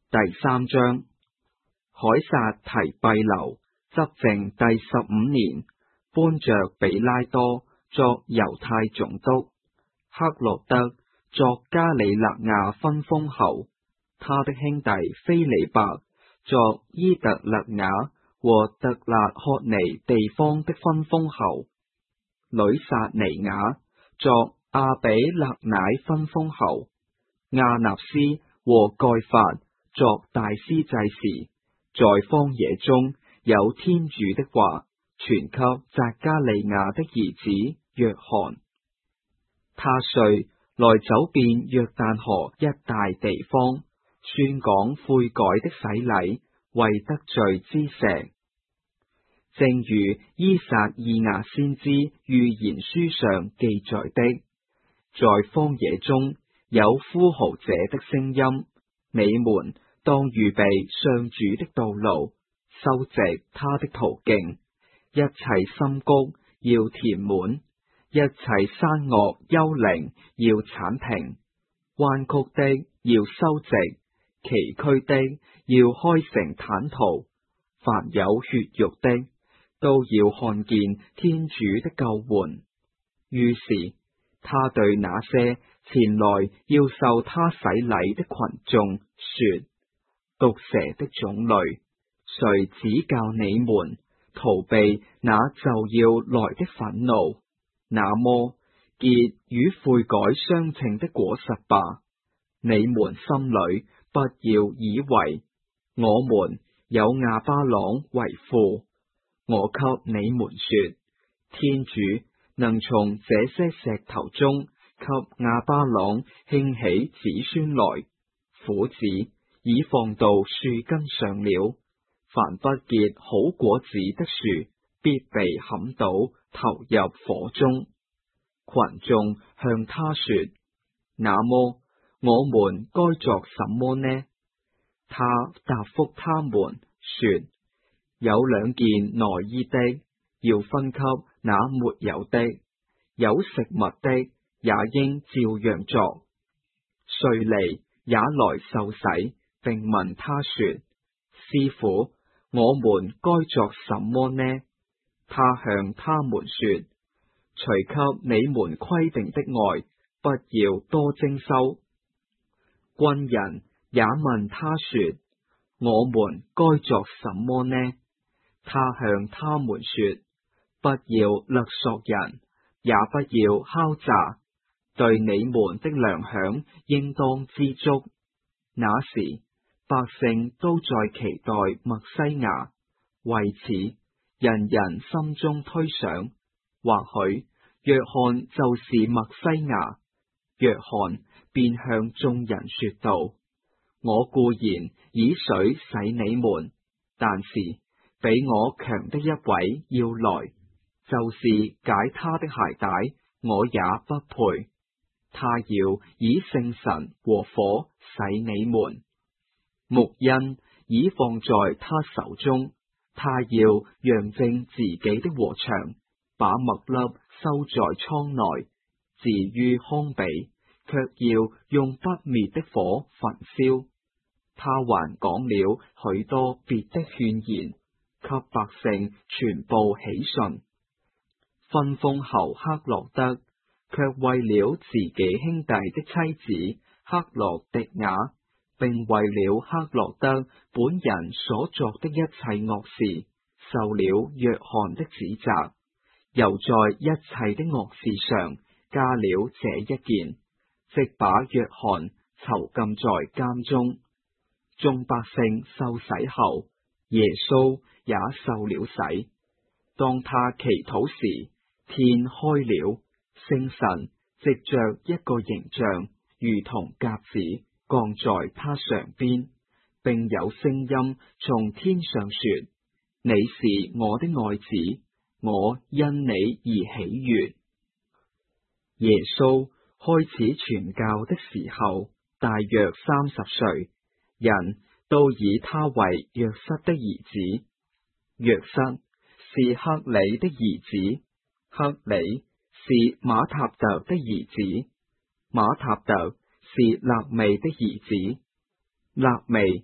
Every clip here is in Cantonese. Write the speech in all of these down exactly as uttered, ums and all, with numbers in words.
第三章，凱撒提庇留執政第十五年，搬着比拉多作猶太總督，黑落德作加里肋亞分封侯，他的兄弟菲利伯作伊特勒雅和特辣赫尼地方的分封侯，呂撒尼雅作阿比勒乃分封侯，亞納斯和蓋法作大司祭司，在荒野中有天主的話傳給匝加利亞的兒子若翰。他遂來走遍約旦河一帶地方，宣講悔改的洗禮為得罪之石，正如依撒意亞先知預言書上記載的，在荒野中有呼號者的聲音，你們當預備上主的道路，修直他的途徑，一切深谷要填滿，一切山岳丘陵要鏟平，彎曲的要修直，崎嶇的要開成坦途，凡有血肉的都要看見天主的救援。於是他對那些前來要受他洗禮的群眾說：毒蛇的種類，誰指教你們逃避那就要來的憤怒？那麼結與悔改相稱的果實吧。你們心裏不要以為我們有亞巴郎為父。我給你們說，天主能從這些石頭中給亞巴郎興起子孫來。斧子已放到樹根上了，凡不結好果子的樹必被砍倒，投入火中。群眾向他說：那麼我們該作什麼呢？他答覆他們說：有兩件內衣的，要分給那沒有的；有食物的，也應照樣作。稅吏也來受洗，並問他說：師傅，我們該作什麼呢？他向他們說：除給你們規定的外，不要多徵收。軍人也問他說：我們該作什麼呢？他向他們說：不要勒索人，也不要敲詐，對你們的糧餉應當知足。那時百姓都在期待默西亞，為此人人心中推想，或許若翰就是默西亞。若翰便向眾人說道：我固然以水洗你們，但是比我強的一位要來，就是解他的鞋帶，我也不配。他要以聖神和火洗你們。木印已放在他手中，他要揚淨自己的禾場，把麥粒收在倉內。至於糠秕，卻要用不滅的火焚燒。他還講了許多別的勸言，給百姓全部喜訊。分封侯黑落德卻為了自己兄弟的妻子黑落狄雅，並為了黑落德本人所作的一切惡事，受了若翰的指責，又在一切的惡事上加了這一件，即把若翰囚禁在監中。眾百姓受洗後，耶穌也受了洗。當他祈禱時，天開了，聖神藉着一個形象，如同鴿子降在他上邊，並有聲音從天上說：你是我的愛子，我因你而喜悅。耶穌開始傳教的時候，大約三十歲，人都以他為約瑟的兒子。約瑟是克里的兒子，克里是馬塔特的兒子，馬塔特是肋未的兒子，肋未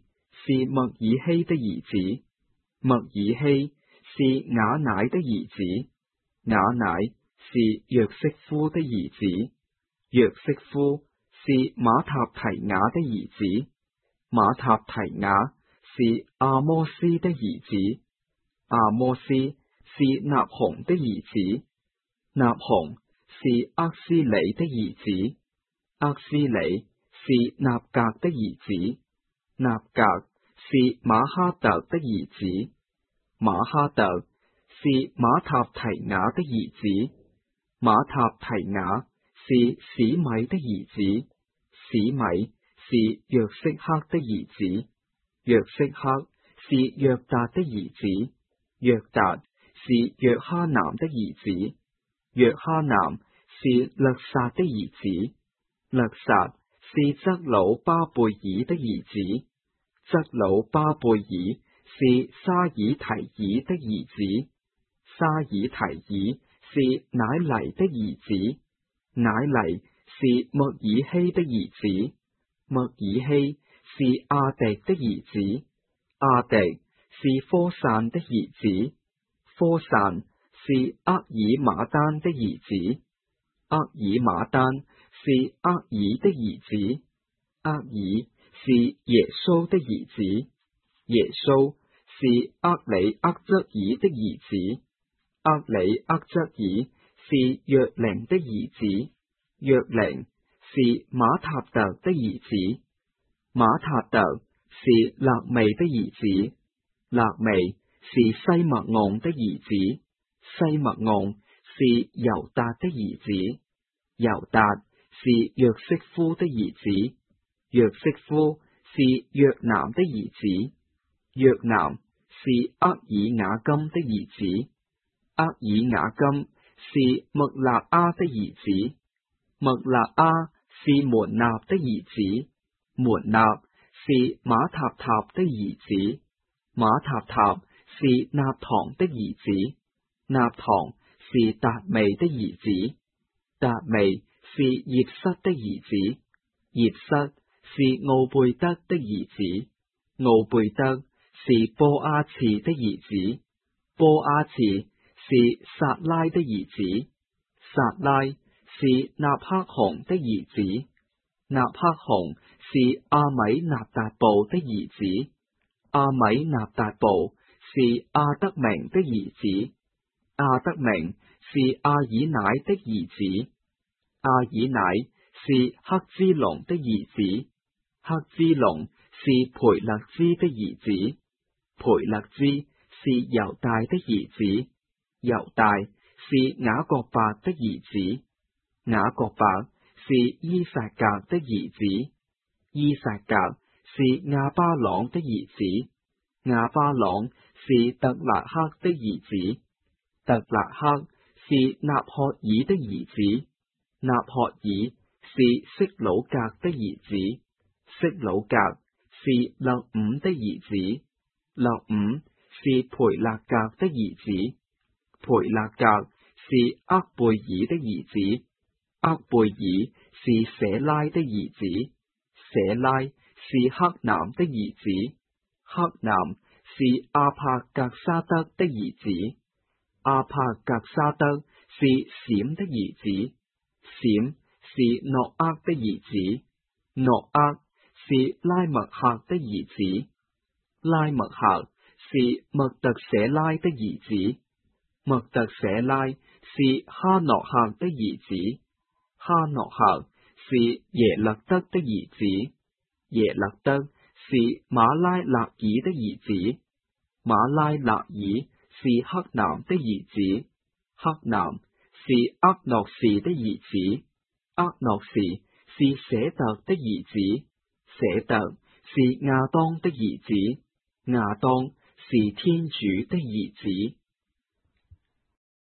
是默爾希的兒子，默爾希是雅乃的兒子，雅乃是約瑟夫的兒子，約瑟夫是馬塔提雅的兒子，馬塔提雅是阿摩斯的兒子，阿摩斯是納鴻的兒子，納鴻是厄斯里的兒子，厄斯里是納格的兒子，納格是馬哈特的兒子，馬哈特是馬塔提雅的兒子，馬塔提雅是史米的兒子，史米是約色克的兒子，約色克是約達的兒子，約達是約哈南的兒子，約哈南是勒撒的兒子，勒撒是則魯巴貝爾的兒子，則魯巴貝爾是沙爾提爾的兒子，沙爾提爾是乃黎的兒子，乃黎是默爾希的兒子，默爾希是阿迪的兒子，阿迪是科散的兒子，科散是厄爾馬丹的兒子，厄爾馬丹是厄爾的兒子，厄爾是耶蘇的兒子，耶蘇是厄里厄則爾的兒子，厄里厄則爾是約靈的兒子，約靈是馬塔特的兒子，馬塔特是勒味的兒子，勒味是西默盎的兒子，西默盎是猶達的兒子，猶達是約瑟夫的兒子，約瑟夫是約南的兒子，約南是厄爾雅金的兒子，厄爾雅金是默勒阿的兒子，默勒阿是門納的兒子，門納是馬塔塔的兒子，馬塔塔是納堂的兒子，納堂是達味的兒子，達味是葉瑟的兒子，葉瑟是奧貝德的兒子，奧貝德是波阿次的兒子，波阿次是撒拉的兒子，撒拉是納克雄的兒子，納克雄是阿米納達布的兒子，阿米納達布是阿德明的兒子，阿德明是阿爾乃的兒子，阿爾乃是赫茲龍的兒子，赫茲龍是培勒茲的兒子，培勒茲是猶大的兒子，猶大是雅各伯的兒子，雅各伯是伊撒格的兒子，伊撒格是亞巴朗的兒子，亞巴朗是特勒克的兒子，特勒克是納赫爾的兒子，納赫爾是色魯格的兒子，色魯格是勒伍的兒子，勒伍是培勒格的兒子，培勒格是厄貝爾的兒子，厄貝爾是舍拉的兒子，舍拉是克南的兒子，克南是阿帕格沙德的兒子，阿帕格沙德是閃的兒子，閃是諾厄的兒子，諾厄是拉麥客的兒子，拉麥客是麥特舍拉的兒子，麥特舍拉是哈諾客的兒子，哈諾客是耶勒德的兒子，耶勒德是馬拉勒爾的兒子，馬拉勒爾是克南的兒子，克南是厄諾士的兒子，厄諾士是舍特的兒子，舍特是亞當的兒子，亞當是天主的兒子。